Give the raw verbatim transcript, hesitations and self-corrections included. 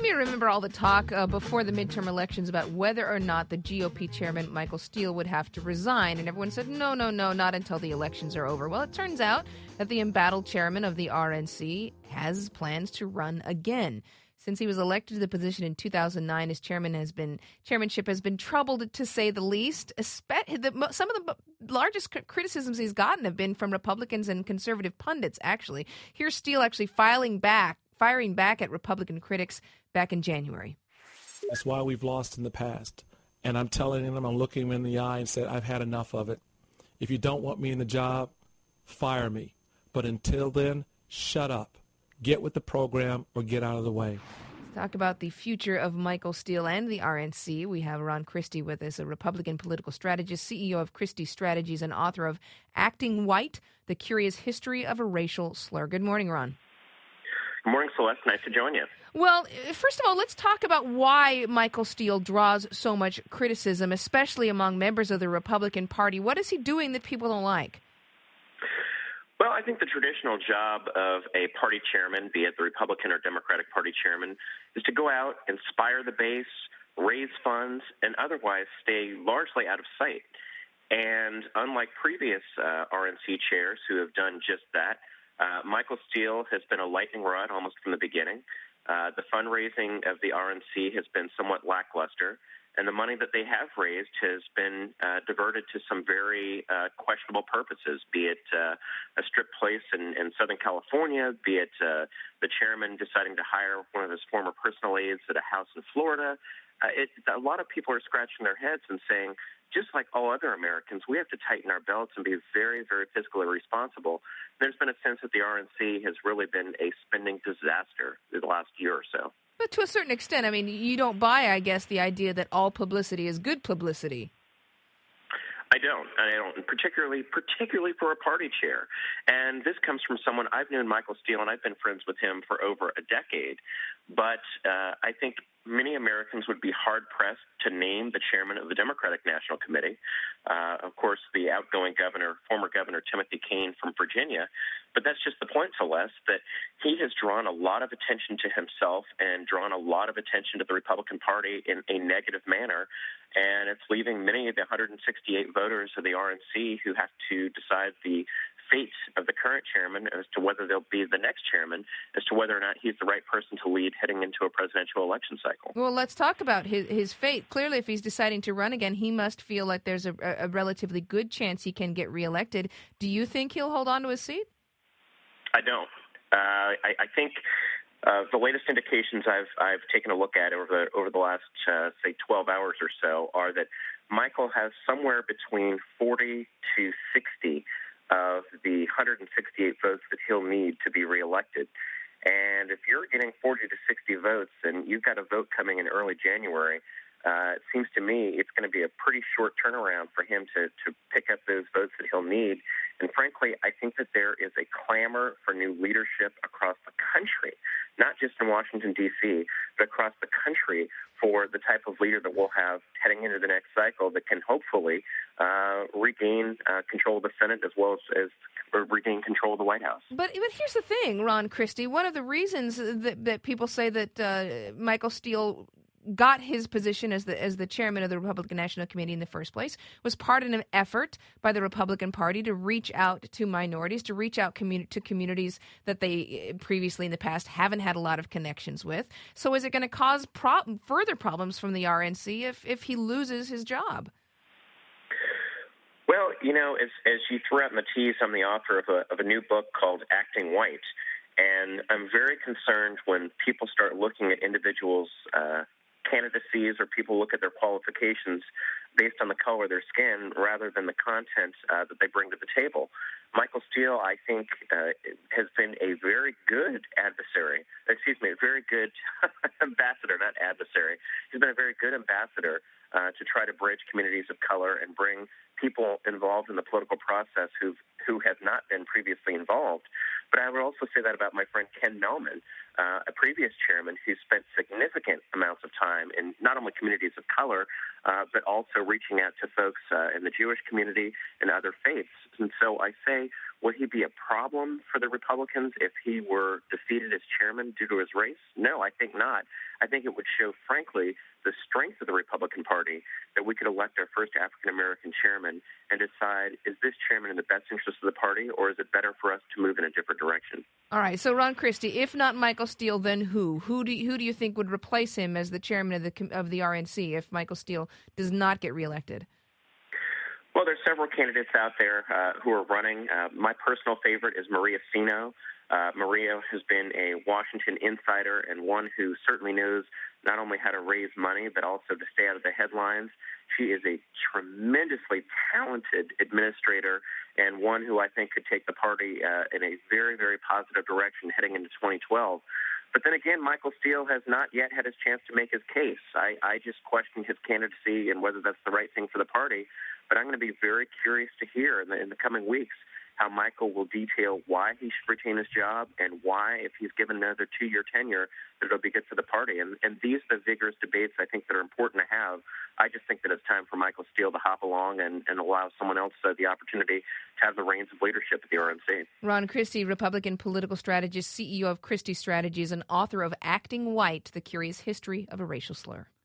of you remember all the talk uh, before the midterm elections about whether or not the G O P chairman, Michael Steele, would have to resign. And everyone said, no, no, no, not until the elections are over. Well, it turns out that the embattled chairman of the R N C has plans to run again. Since he was elected to the position in two thousand nine, his chairman has been chairmanship has been troubled, to say the least. Some of the largest criticisms he's gotten have been from Republicans and conservative pundits, actually. Here's Steele actually filing back, firing back at Republican critics back in January. That's why we've lost in the past. And I'm telling him, I'm looking him in the eye and said, I've had enough of it. If you don't want me in the job, fire me. But until then, shut up. Get with the program or get out of the way. Let's talk about the future of Michael Steele and the R N C. We have Ron Christie with us, a Republican political strategist, C E O of Christie Strategies, and author of Acting White, The Curious History of a Racial Slur. Good morning, Ron. Good morning, Celeste. Nice to join you. Well, first of all, let's talk about why Michael Steele draws so much criticism, especially among members of the Republican Party. What is he doing that people don't like? Well, I think the traditional job of a party chairman, be it the Republican or Democratic Party chairman, is to go out, inspire the base, raise funds, and otherwise stay largely out of sight. And unlike previous uh, R N C chairs who have done just that, uh, Michael Steele has been a lightning rod almost from the beginning. Uh, the fundraising of the R N C has been somewhat lackluster. And the money that they have raised has been uh, diverted to some very uh, questionable purposes, be it uh, a strip place in, in Southern California, be it uh, the chairman deciding to hire one of his former personal aides at a house in Florida. Uh, it, a lot of people are scratching their heads and saying, just like all other Americans, we have to tighten our belts and be very, very fiscally responsible. There's been a sense that the R N C has really been a spending disaster the last year or so. But to a certain extent, I mean, you don't buy, I guess, the idea that all publicity is good publicity. I don't. I don't, particularly particularly for a party chair. And this comes from someone, I've known Michael Steele, and I've been friends with him for over a decade. But uh, I think many Americans would be hard-pressed to name the chairman of the Democratic National Committee. Uh, of course, the outgoing governor, former Governor Timothy Kaine from Virginia. But that's just the point, Celeste, that he has drawn a lot of attention to himself and drawn a lot of attention to the Republican Party in a negative manner. And it's leaving many of the one hundred sixty-eight voters of the R N C who have to decide the fate of the current chairman as to whether they'll be the next chairman, as to whether or not he's the right person to lead heading into a presidential election cycle. Well, let's talk about his, his fate. Clearly, if he's deciding to run again, he must feel like there's a, a relatively good chance he can get reelected. Do you think he'll hold on to his seat? I don't. Uh, I, I think uh, the latest indications I've I've taken a look at over the over the last uh, say twelve hours or so are that Michael has somewhere between forty to sixty of the one hundred sixty-eight votes that he'll need to be reelected. And if you're getting forty to sixty votes and you've got a vote coming in early January, uh, it seems to me it's going to be a pretty short turnaround for him to, to pick up those votes that he'll need. And frankly, I think that there is a clamor for new leadership across the country, not just in Washington, D C, but across the country for the type of leader that we'll have heading into the next cycle that can hopefully uh, regain uh, control of the Senate as well as, as or regain control of the White House. But but here's the thing, Ron Christie. One of the reasons that, that people say that uh, Michael Steele got his position as the as the chairman of the Republican National Committee in the first place was part of an effort by the Republican Party to reach out to minorities, to reach out commu- to communities that they previously in the past haven't had a lot of connections with. So is it going to cause pro- further problems from the R N C if, if he loses his job? Well, you know, as, as you threw out in the tease, I'm the author of a, of a new book called Acting White. And I'm very concerned when people start looking at individuals' uh, candidacies or people look at their qualifications based on the color of their skin rather than the content uh, that they bring to the table. Michael Steele, I think, uh, has been a very good adversary, excuse me, a very good ambassador, not adversary. He's been a very good ambassador uh, to try to bridge communities of color and bring people involved in the political process who who have not been previously involved. But I would also say that about my friend Ken Mehlman, uh, a previous chairman who spent significant amounts of time in not only communities of color, uh, but also reaching out to folks uh, in the Jewish community and other faiths. And so I say Would he be a problem for the Republicans if he were defeated as chairman due to his race? No, I think not. I think it would show, frankly, the strength of the Republican Party that we could elect our first African-American chairman and decide, is this chairman in the best interest of the party, or is it better for us to move in a different direction? All right, so Ron Christie, if not Michael Steele, then who? Who do you, who do you think would replace him as the chairman of the of the R N C if Michael Steele does not get reelected? Well, there's several candidates out there uh, who are running. Uh, my personal favorite is Maria Sino. Uh, Maria has been a Washington insider and one who certainly knows not only how to raise money, but also to stay out of the headlines. She is a tremendously talented administrator and one who I think could take the party uh, in a very, very positive direction heading into twenty twelve. But then again, Michael Steele has not yet had his chance to make his case. I, I just question his candidacy and whether that's the right thing for the party. But I'm going to be very curious to hear in the, in the coming weeks how Michael will detail why he should retain his job and why, if he's given another two-year tenure, that it'll be good for the party. And, and these are the vigorous debates I think that are important to have. I just think that it's time for Michael Steele to hop along and, and allow someone else uh, the opportunity to have the reins of leadership at the R N C. Ron Christie, Republican political strategist, C E O of Christie Strategies, and author of Acting White, The Curious History of a Racial Slur.